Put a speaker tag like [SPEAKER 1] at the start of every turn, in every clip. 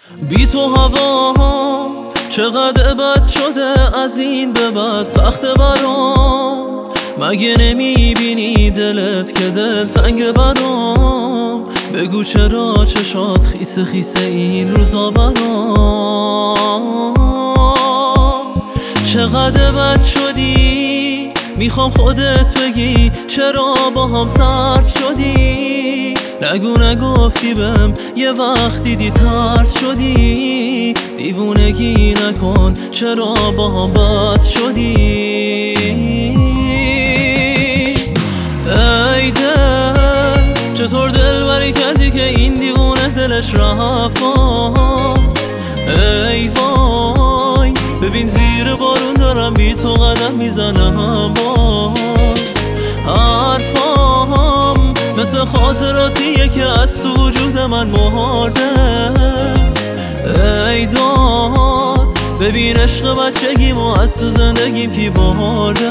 [SPEAKER 1] بی تو هوا چقدر بد شده، از این به بعد سخت برام. مگه نمیبینی دلت که دل تنگ برام؟ بگو چرا چشات خیس خیس این روزا برام. چقدر بد شدی میخوام خودت بگی، چرا با هم سرد شدی؟ نگفتی بهم یه وقت دیدی ترس شدی. دیوونگی نکن، چرا با هم بد شدی؟ ای دل چطور دل بری کردی که این دیوونه دلش رفت؟ ای وای ببین زیر بارون دارم بی تو قدم میزنم باز. حرفام مثل خاطراتیه که از تو وجود من مرده. ای داد ببین عشق بچگیمو از تو زندگیم کی برده.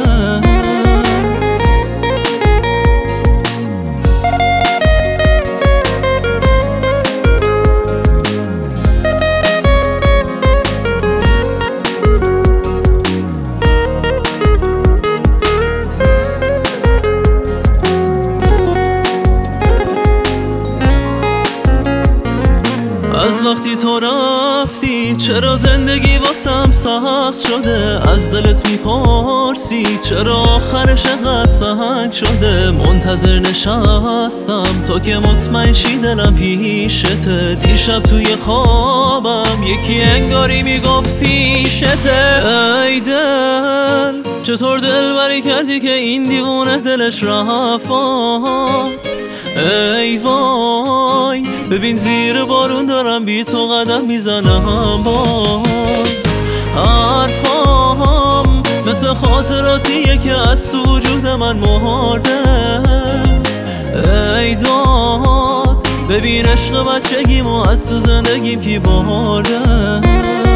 [SPEAKER 1] از وقتی تو رفتی چرا زندگی واسم سخت شده؟ از دلت میپرسی چرا آخرش انقدر سنگ شده؟ منتظر نشستم تو که مطمئن شی دلم پیشته. دیشب توی خوابم یکی انگاری میگفت پیشته. ای دل چطور دل بری کردی که این دیوونه دلش رفت باز؟ ای وای ببین زیر بارون دارم بی تو قدم میزنم باز. حرفام مثل خاطراتیه که از تو وجود من مرده. ای داد ببین عشق بچگیمو از تو زندگیم کی برده.